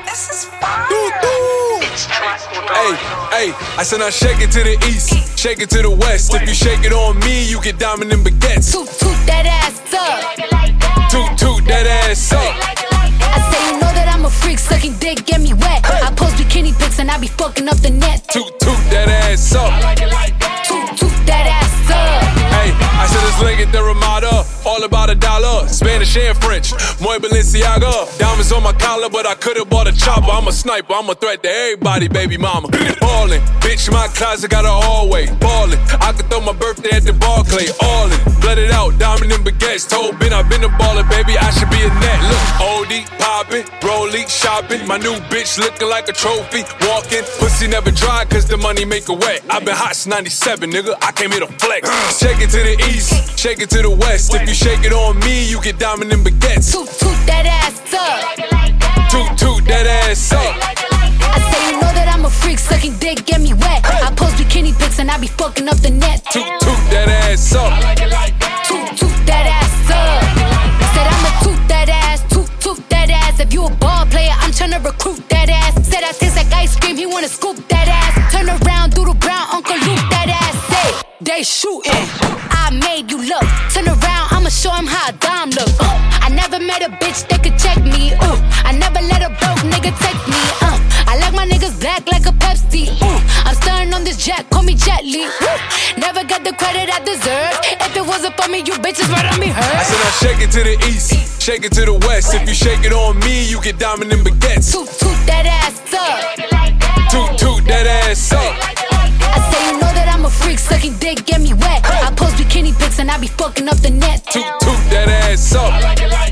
This is fire. Hey, I said now shake it to the east, shake it to the west. If you shake it on me, you get diamond in baguettes. Toot that ass up. Toot that ass up. I say you know that I'm a freak, sucking dick, get me wet. I post bikini pics and I be fucking up the net. Toot that ass up. Toot that ass up. Hey, I said it's Leggett the Ramada, all about $1, Spanish and French, Muy Balenciaga. Diamonds on my collar, but I could've bought a chopper. I'm a sniper, I'm a threat to everybody, baby mama. Ballin', bitch, my closet got a hallway. Ballin', I could throw my birthday at the Barclay. All in, blood it out, diamond in baguettes. Told Ben I've been a baller, baby, I should be a net. Look, oldie, poppin', rollie, shopping. My new bitch looking like a trophy. Walking, pussy never dry, cause the money make her wet. I been hot since 97, nigga, I came here to flex. Shake it to the east, shake it to the west. If you shake it on me, you get diamond in baguettes. Toot that ass up. Toot that ass up. I say you know that I'm a freak, sucking dick, get me wet. I post bikini pics and I be fucking up the net. Toot that ass up. Toot that ass up. Said I'ma toot that ass, toot that ass. If you a ball player, I'm tryna recruit that ass. Said I taste like ice cream, he wanna scoop that ass. Turn around, do the brown, Uncle Luke that ass. Say, they shootin', I made you look. Turn around, I'ma show him how a dime look. I never met a bitch that could check me. I never let a broke nigga take me. I like my niggas black like a Pepsi. I'm starting on this jack, call me Jet Li. Never got the credit I deserve. If it wasn't for me, you bitches right on me hurt. I said now shake it to the east, shake it to the west. If you shake it on me, you get diamond in baguettes. Toot that ass up. Toot that ass up. I say you know that I'm a freak, sucking dick, get me wet. I post bikini pics and I be fucking up the net. Toot that ass up.